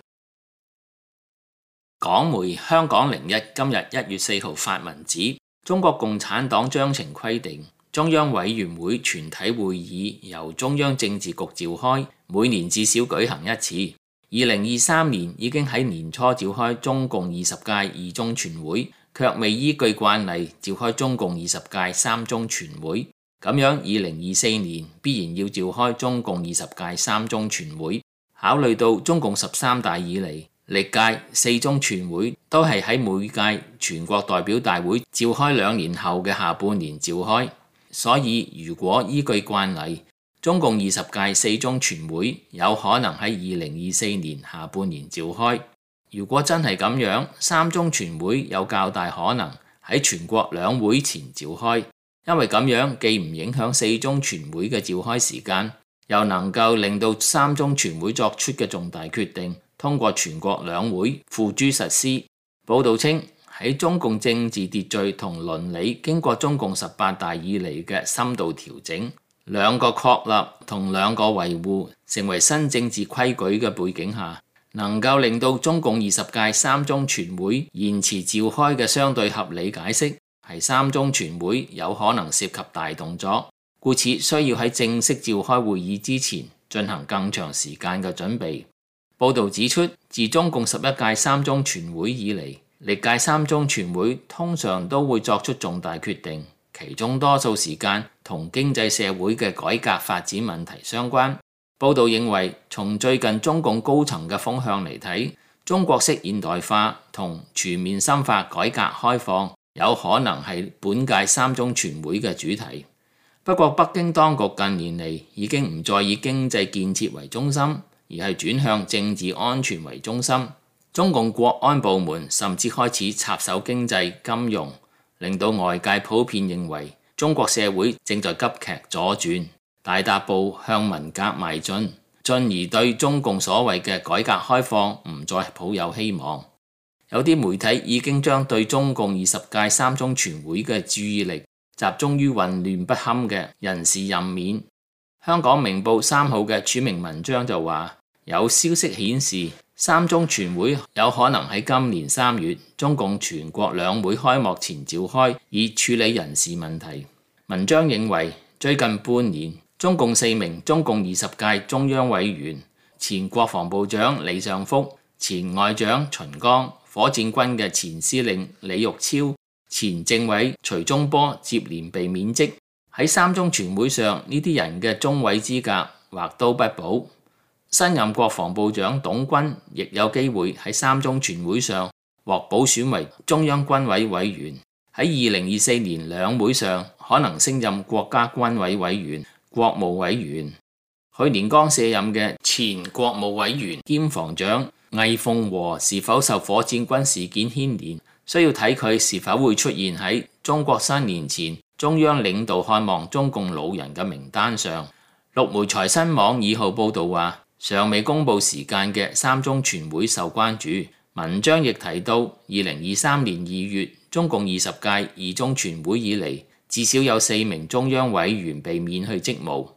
港媒香港01今日1月4號發文指，中國共產黨章程規定，中央委員會全體會議由中央政治局召開，每年至少舉行一次。2023年已經喺年初召開中共20屆2中全會，卻未依據慣例召開中共20屆3中全會。咁樣2024年必然要召開中共20屆3中全會。考慮到中共13大以嚟，歷屆4中全會都係喺每屆全國代表大會召開2年後嘅下半年召開，所以如果依據慣例，中共20屆4中全會有可能喺2024年下半年召開。如果真係咁樣，3中全會有較大可能喺全國兩會前召開，因為咁樣既唔影響4中全會嘅召開時間，又能夠令到3中全會作出嘅重大決定通過全國兩會付諸實施。報道稱，喺中共政治秩序同倫理經過中共18大以嚟嘅深度調整，兩個確立同兩個維護成為新政治規矩嘅背景下，能夠令到中共20屆3中全會延遲召開嘅相對合理解釋係3中全會有可能涉及大動作，故此需要喺正式召開會議之前進行更長時間嘅準備。報導指出，自中共11屆3中全會以嚟，歷屆3中全會通常都會作出重大決定，其中多數時間同經濟社會嘅改革發展問題相關。報導認為，從最近中共高層嘅風向嚟睇，中國式現代化同全面深化改革開放有可能係本屆3中全會嘅主題。不過，北京當局近年嚟已經唔再以經濟建設為中心，而係轉向政治安全為中心。中共國安部門甚至開始插手經濟金融，令到外界普遍認為中國社會正在急劇左轉，大踏步向文革邁進，進而對中共所謂嘅改革開放唔再抱有希望。有啲媒體已經將對中共20屆3中全會嘅注意力集中於混亂不堪嘅人事任免。香港明報3號嘅署名文章就話，有消息顯示3中全會有可能喺今年3月中共全國兩會開幕前召開，以處理人事問題。文章認為，最近半年中共4名中共20屆中央委員、前國防部長李尚福、前外長秦剛、火箭軍嘅前司令李玉超、前政委徐忠波接連被免職。喺3中全會上，呢啲人嘅中委資格或都不保。新任國防部長董軍亦有機會喺3中全會上獲補選為中央軍委委員，喺2024年兩會上可能升任國家軍委委員、國務委員。去年剛卸任嘅前國務委員兼防長魏鳳和是否受火箭軍事件牽連，需要睇佢是否會出現喺中國新年前中央領導看望中共老人嘅名單上。陸媒財新網2號報導話，尚未公布時間嘅3中全會受關注。文章亦提到，2023年2月中共20屆2中全會以嚟，至少有4名中央委員被免去職務。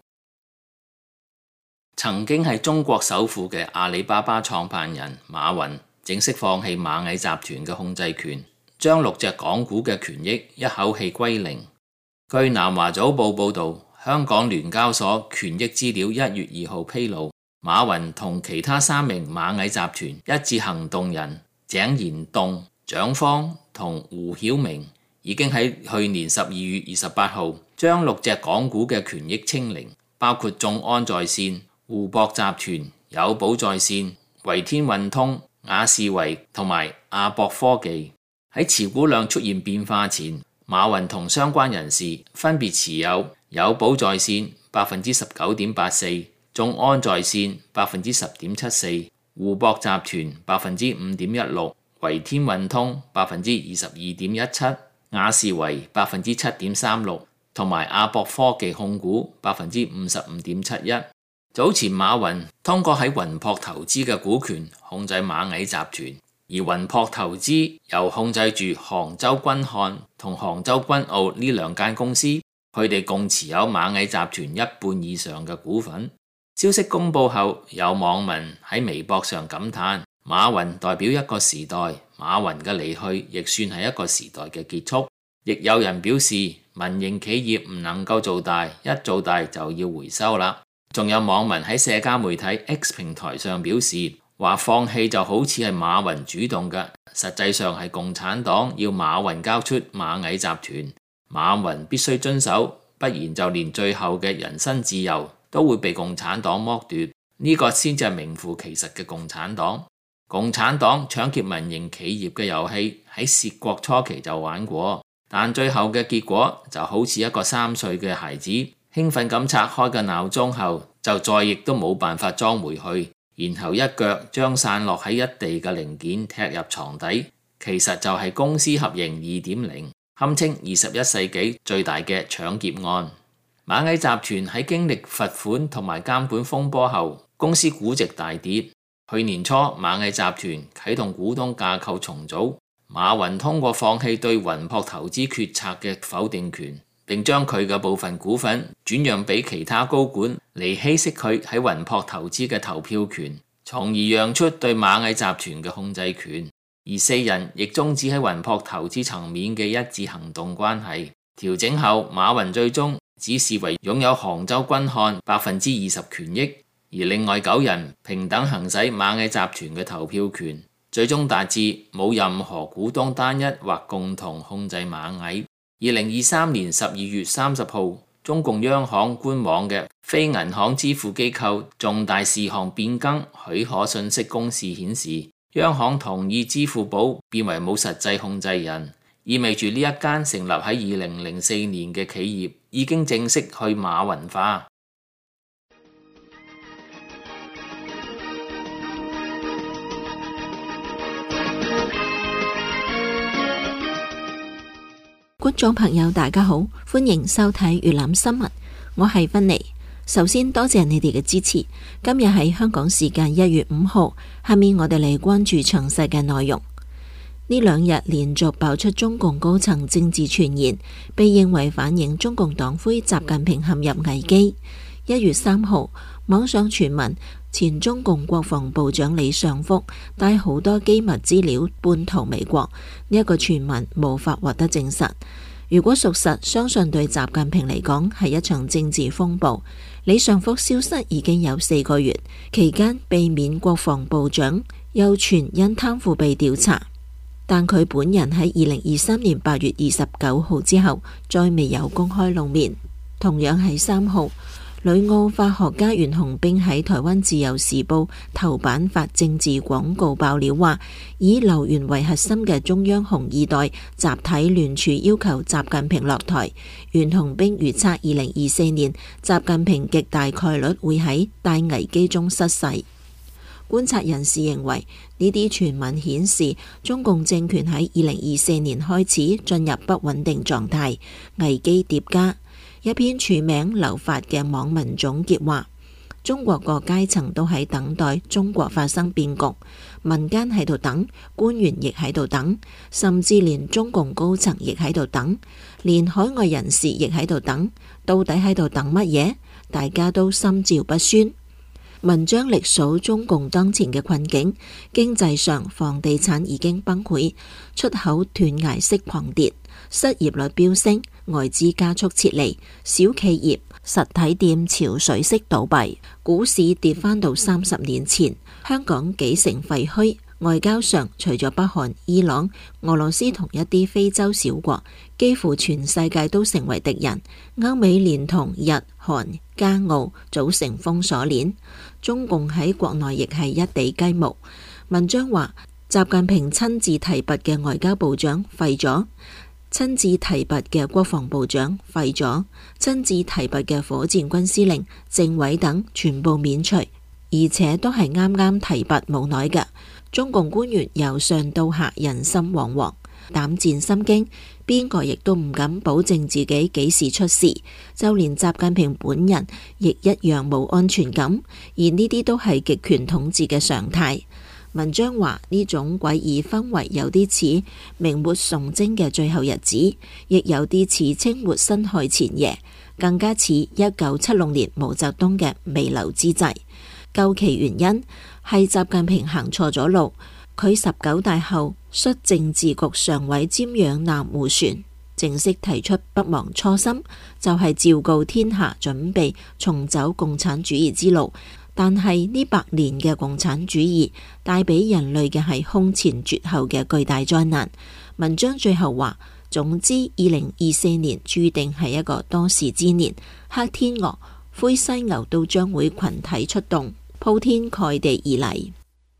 曾經係中國首富嘅阿里巴巴創辦人馬雲正式放棄螞蟻集團嘅控制權，將6隻港股嘅權益一口氣歸零。據南華早報報導，香港聯交所權益資料1月2號披露，馬雲同其他3名螞蟻集團一致行動人井賢棟、蔣方同胡曉明已經喺去年12月28號將6隻港股嘅權益清零，包括眾安在線、互博集團、友寶在線、維天運通、雅士維同埋亞博科技。喺持股量出現變化前，馬雲同相關人士分別持有友寶在線19.84%，眾安在線10.74%，湖博集團5.16%，維天運通22.17%，雅士維7.36%，同埋亞博科技控股55.71%。早前馬雲通過喺雲樸投資嘅股權控制螞蟻集團，而雲樸投資又控制住杭州君漢同杭州君澳呢兩間公司，佢哋共持有螞蟻集團一半以上嘅股份。消息公佈後，有網民喺微博上感嘆：馬雲代表一個時代，馬雲嘅離去亦算係一個時代嘅結束。亦有人表示，民營企業唔能夠做大，一做大就要回收啦。仲有網民喺社交媒體 X 平台上表示，話放棄就好似係馬雲主動嘅，實際上係共產黨要馬雲交出螞蟻集團，馬雲必須遵守，不然就連最後嘅人身自由都會被共產黨剝奪。呢個先至係名副其實嘅共產黨。共產黨搶劫民營企業嘅遊戲喺竊國初期就玩過，但最後嘅結果就好似一個3歲嘅孩子興奮咁拆開個鬧鐘後，就再亦都冇辦法裝回去，然後一腳將散落喺一地嘅零件踢入床底。其實就係公司合營 2.0， 堪稱21世紀最大嘅搶劫案。螞蟻集團喺經歷罰款同埋監管風波後，公司估值大跌。去年初，螞蟻集團啟動股東架構重組，馬雲通過放棄對雲樸投資決策嘅否定權，並將佢嘅部分股份轉讓俾其他高管嚟稀釋佢喺雲樸投資嘅投票權，從而讓出對螞蟻集團嘅控制權。而4人亦終止喺雲樸投資層面嘅一致行動關係。調整後，馬雲最終只視為擁有杭州君漢20%權益，而另外9人平等行使螞蟻集團嘅投票權，最終達至冇任何股東單一或共同控制螞蟻。2023年12月30號，中共央行官網嘅非銀行支付機構重大事項變更許可信息公示顯示，央行同意支付寶變為冇實際控制人，意味住呢一間成立喺2004年嘅企業已經正式去馬雲化。 觀眾朋友大家好，歡迎收睇粵覽新聞，我係芬妮。首先多謝你哋嘅支持。今日係香港時間1月5號，下面我哋嚟關注詳細嘅內容。呢2日連續爆出中共高層政治傳言，被認為反映中共黨魁習近平陷入危機。1月3號，網上傳聞前中共國防部長李尚福帶好多機密資料叛逃美國，呢一個傳聞無法獲得證實。如果屬實，相信對習近平嚟講係一場政治風暴。李尚福消失已經有4個月，期間被免國防部長，又傳因貪腐被調查，但佢本人喺2023年8月29號之後再未有公開露面。同樣係3號，旅澳法學家袁弘彬喺台灣自由時報頭版發政治廣告爆料，話以劉源為核心嘅中央紅二代集體聯署要求習近平落台。袁弘彬預測2024年習近平極大概率會喺大危機中失勢。觀察人士認為，呢啲傳聞顯示中共政權喺2024年開始進入不穩定狀態，危機疊加。一篇署名劉發嘅網民總結話，中國各階層都喺等待中國發生變局，民間喺度等，官員亦喺度等，甚至連中共高層亦喺度等，連海外人士亦喺度等。到底喺度等乜嘢？大家都心照不宣。文章歷數中共當前嘅困境，經濟上房地產已經崩潰，出口斷崖式狂跌，失業率飆升，外資加速撤離，小企業實體店潮水式倒閉，股市跌返到30年前，香港幾成廢墟。外交上，除咗北韓、伊朗、俄羅斯同一啲非洲小國，幾乎全世界都成為敵人。歐美連同日、韓、加、澳組成封鎖鏈，中共喺國內亦係一地雞毛。文章話，習近平親自提拔嘅外交部長廢咗， 親自提拔嘅國防部長廢咗，親自提拔嘅火箭軍司令、政委等全部免除，而且都係啱啱提拔冇耐嘅。中共官員由上到下人心惶惶，膽戰心驚，邊個亦都唔敢保證自己幾時出事，就連習近平本人亦一樣冇安全感，而呢啲都係極權統治嘅常態。文章話呢種詭異氛圍有啲似明末崇禎嘅最後日子，亦有啲似清末辛亥前夜，更加似1976年毛澤東嘅彌留之際。究其原因係習近平行錯咗路，佢19大後率政治局常委瞻仰南湖船，正式提出不忘初心，就係昭告天下準備重走共產主義之路。但係呢100年嘅共產主義帶俾人類嘅係空前絕後嘅巨大災難。文章最後話，總之2024年注定係一個多事之年，黑天鵝、灰犀牛都將會群體出動，鋪天蓋地而嚟。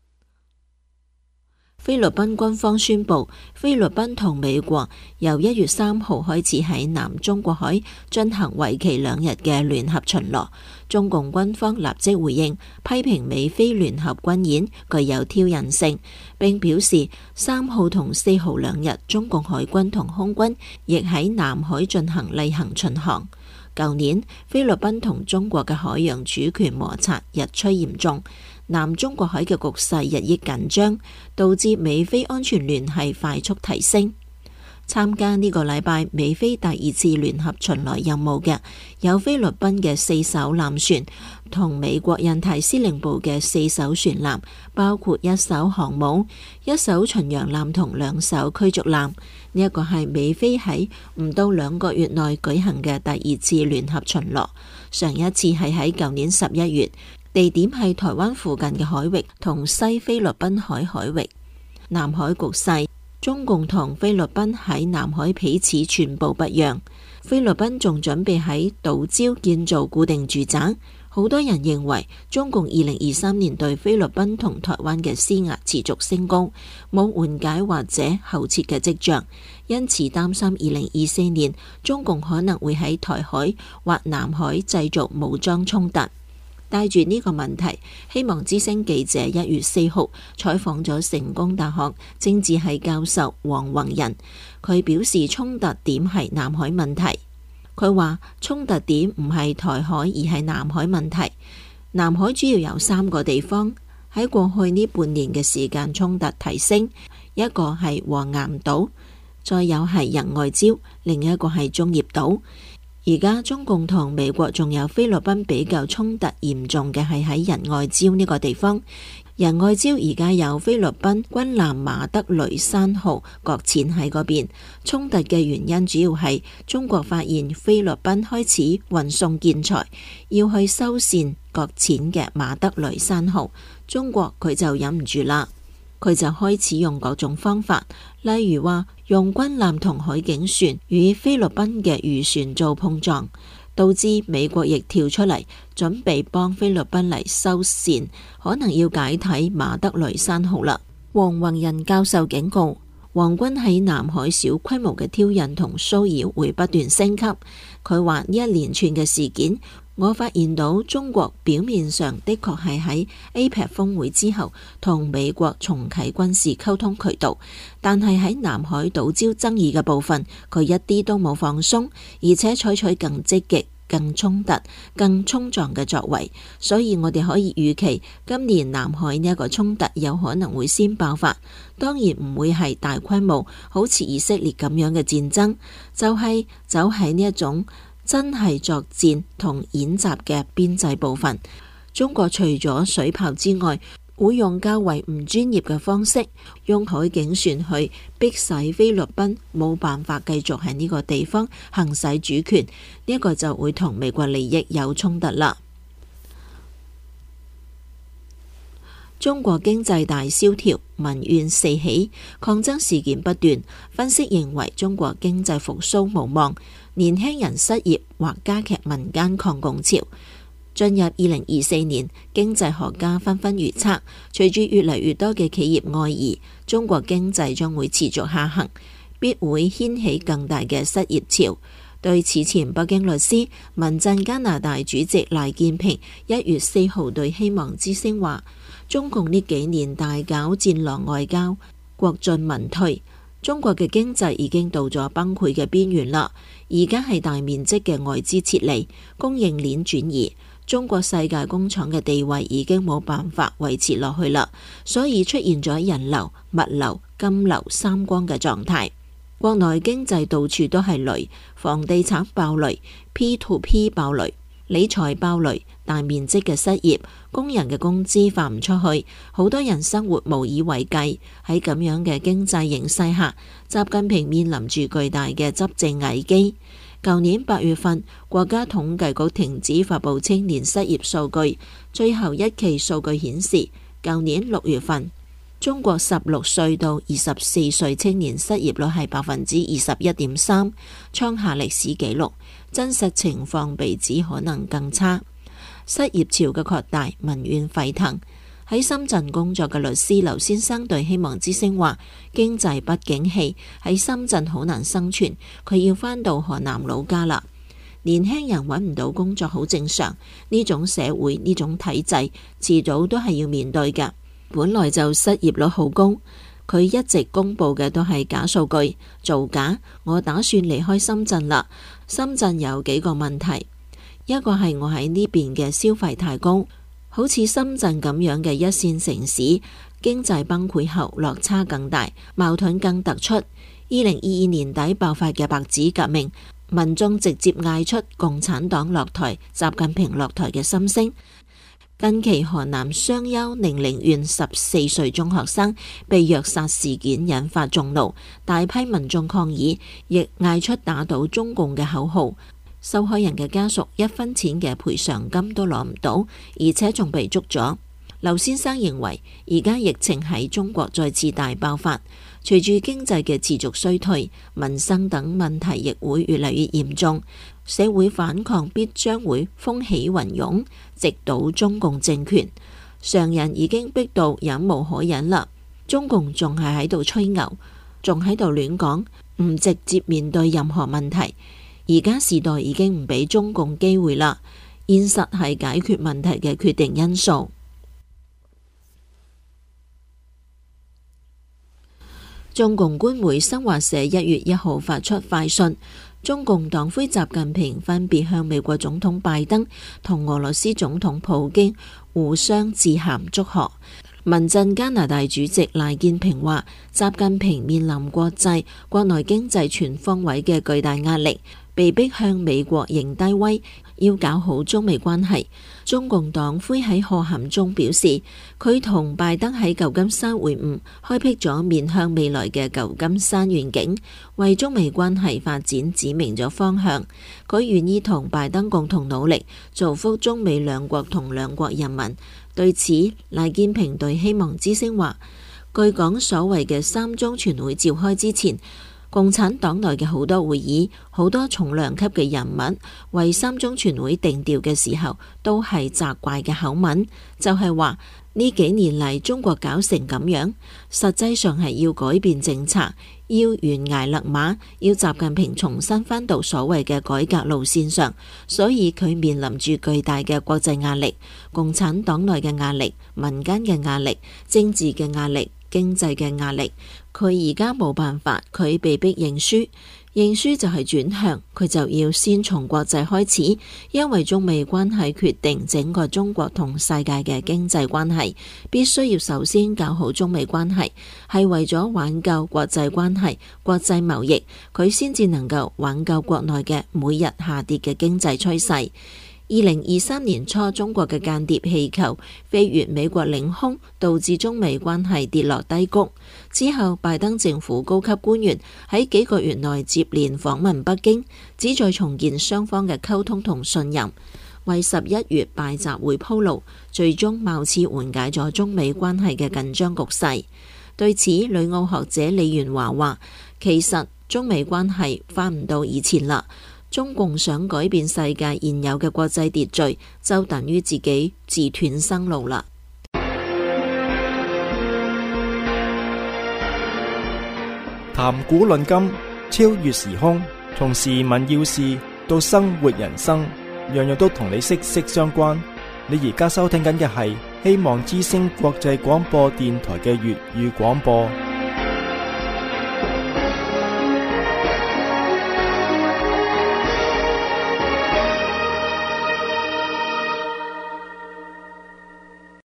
菲律賓軍方宣布，菲律賓同美國由1月3號開始喺南中國海進行為期2日嘅聯合巡邏。中共軍方立即回應，批評美菲聯合軍演具有挑釁性，並表示3號同4號2日，中共海軍同空軍亦喺南海進行例行巡航。舊年菲律賓同中國嘅海洋主權摩擦日趨嚴重，南中國海嘅局勢日益緊張，導致美菲安全聯繫快速提升。參加呢個禮拜美菲第2次聯合巡邏任務嘅有菲律賓嘅4艘艦船同美國印太司令部嘅4艘船艦，包括1艘航母、1艘巡洋艦同2艘驅逐艦。呢一個係美菲喺唔到2個月內舉行嘅第2次聯合巡邏，上一次係喺舊年11月，地點係台灣附近嘅海域同西菲律賓海域。南海局勢，中共同菲律賓喺南海彼此寸步不讓，菲律賓仲準備喺島礁建造固定住宅。好多人認為中共2023年對菲律賓同台灣嘅施壓持續升高，冇緩解或者後撤嘅跡象，因此擔心2024年中共可能會喺台海或南海製造武裝衝突。帶住呢個問題，希望之聲記者1月4號採訪咗成功大學政治系教授黃宏仁，佢表示衝突點係南海問題。佢話衝突點唔係台海而係南海問題。南海主要有3個地方，喺過去呢半年嘅時間衝突提升，一個係黃岩島，再有係仁愛礁，另一個係中業島。而家中共同美國仲有菲律賓比較衝突嚴重嘅係喺仁愛礁呢個地方。仁愛礁而家有菲律賓軍艦馬德雷山號擱淺喺嗰邊，衝突嘅原因主要係中國發現菲律賓開始運送建材，要去修繕擱淺嘅馬德雷山號，中國佢就忍唔住啦，佢就開始用各種方法，例如話用軍艦同海警船與菲律賓嘅漁船做碰撞，導致美國亦跳出嚟準備幫菲律賓嚟修繕，可能要解體馬德雷山號啦。黃宏仁教授警告，皇軍喺南海小規模嘅挑釁同騷擾會不斷升級。佢話呢一連串嘅事件，我發現到中國表面上的確係喺 APEC 峰會之後同美國重啟軍事溝通渠道，但係喺南海島礁爭議嘅部分，佢一啲都冇放鬆，而且採取更積極、更衝突、更衝撞嘅作為。所以我哋可以預期今年南海呢一個衝突有可能會先爆發，當然唔會係大規模好似以色列咁樣嘅戰爭，就係走喺呢一種真係作戰同演習嘅邊際部分。中國除咗水炮之外，會用較為唔專業嘅方式，用海警船去逼使菲律賓冇辦法繼續喺呢個地方行使主權，呢一個就會同美國利益有衝突啦。中國經濟大蕭條，民怨四起，抗爭事件不斷。分析認為中國經濟復甦無望，年輕人失業或加劇民間抗共潮。進入2024年，經濟學家紛紛預測，隨住越嚟越多嘅企業外移，中國經濟將會持續下行。 必會掀起更大嘅失業潮。對此前北京律師、民陣加拿大主席賴建平1月4號對希望之聲話：中共呢幾年大搞戰狼外交，國進民退，中國嘅經濟已經到咗崩潰嘅邊緣啦。而家係大面積嘅外資撤離，供應鏈轉移，中國世界工廠嘅地位已經冇辦法維持落去啦，所以出現咗人流、物流、金流三光嘅狀態。國內經濟到處都係雷，房地產爆雷， P2P 爆雷，理財爆雷，大面積嘅失業，工人嘅工資發唔出去，好多人生活無以為繼。喺咁樣嘅經濟形勢下，習近平面臨住巨大嘅執政危機。舊年8月份，國家統計局停止發佈青年失業數據，最後一期數據顯示，舊年6月份，中國16歲到24歲青年失業率係21.3%，創下歷史紀錄。真實情況被指可能更差。失業潮嘅擴大，民怨沸騰。喺深圳工作嘅律師劉先生對希望之聲話：經濟不景氣，喺深圳好難生存，佢要返到河南老家啦。年輕人揾唔到工作好正常，呢種社會呢種體制，遲早都係要面對嘅。本來就失業率好高，佢一直公布嘅都係假數據，造假。我打算離開深圳啦。深圳有幾個問題，一個係我喺呢邊嘅消費太高，好似深圳咁樣嘅一線城市，經濟崩潰後落差更大，矛盾更突出。2022年底爆發嘅白紙革命，民眾直接嗌出共產黨落台、習近平落台嘅心聲。近期河南商丘寧陵縣14歲中學生被虐殺事件引發眾怒，大批民眾抗議，亦嗌出打倒中共嘅口號。受害人嘅家屬1分錢嘅賠償金都攞唔到，而且仲被捉咗。劉先生認為，而家疫情喺中國再次大爆發，隨住經濟嘅持續衰退，民生等問題亦會越嚟越嚴重，社會反抗必將會風起雲湧，直搗中共政權。常人已經逼到忍無可忍啦，中共仲係喺度吹牛，仲喺度亂講，唔直接面對任何問題。而家時代已經唔俾中共機會啦，現實係解決問題嘅決定因素。中共官媒新華社1月1號發出快訊，中共黨魁習近平分別向美國總統拜登同俄羅斯總統普京互相致函祝賀。民陣加拿大主席賴建平話：習近平面臨國際、國內經濟全方位嘅巨大壓力，被迫向美國認低威，要搞好中美關係。中共黨魁喺賀函中表示，佢同拜登喺舊金山會晤，開闢咗面向未來嘅舊金山願景，為中美關係發展指明咗方向。佢願意同拜登共同努力，造福中美兩國同兩國人民。對此，賴建平對希望之聲話：據講，所謂嘅3中全會召開之前，共產黨內嘅好多會議，好多重量級嘅人物為3中全會定調嘅時候，都係責怪嘅口吻，就係話呢幾年嚟中國搞成咁樣，實際上係要改變政策，要懸崖勒馬，要習近平重新返到所謂嘅改革路線上，所以佢面臨住巨大嘅國際壓力、共產黨內嘅壓力、民間嘅壓力、政治嘅壓力、經濟嘅壓力。佢而家冇辦法，佢被逼認輸，認輸就係轉向，佢就要先從國際開始，因為中美關係決定整個中國同世界嘅經濟關係，必須要首先搞好中美關係，係為咗挽救國際關係、國際貿易，佢先至能夠挽救國內嘅每日下跌嘅經濟趨勢。2023年初，中國嘅間諜氣球飛越美國領空，導致中美關係跌落低谷。之後，拜登政府高級官員喺幾個月內接連訪問北京，旨在重建雙方嘅溝通同信任，為11月拜習會鋪路，最終貌似緩解咗中美關係嘅緊張局勢。對此，旅澳學者李元華話：其實中美關係返唔到以前啦。中共想改變世界現有嘅國際秩序，就等於自己自斷生路啦。 談古論今，超越時空，從時聞要事到生活人生，樣樣都同你息息相關。你而家收聽緊嘅係希望之聲國際廣播電台嘅粵語廣播。